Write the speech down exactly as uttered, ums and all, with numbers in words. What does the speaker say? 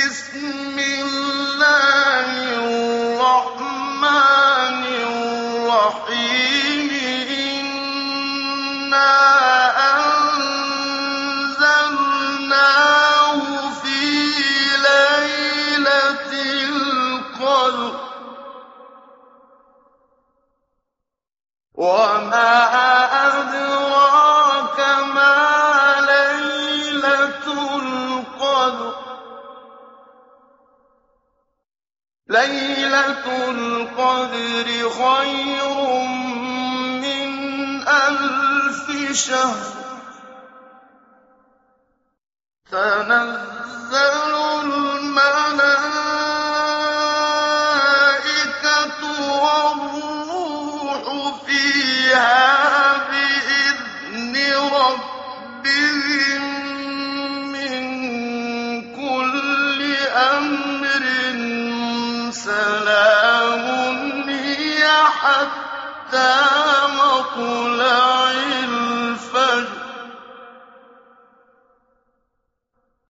بِسْمِ اللَّهِ الرَّحْمَٰنِ الرَّحِيمِ إِنَّا أَنزَلْنَاهُ فِي لَيْلَةِ الْقَدْرِ وَمَا أَدْرَاكَ مَا لَيْلَةُ الْقَدْرِ لَيْلَةُ الْقَدْرِ خَيْرٌ مِّنْ أَلْفِ شَهْرٍ تَنَزَّلُ الْمَلَائِكَةُ وَالرُّوحُ فِيهَا بِإِذْنِ رَبِّهِم مِّن كُلِّ أَمْرٍ سَلَامٌ هِيَ حَتَّىٰ مَطْلَعِ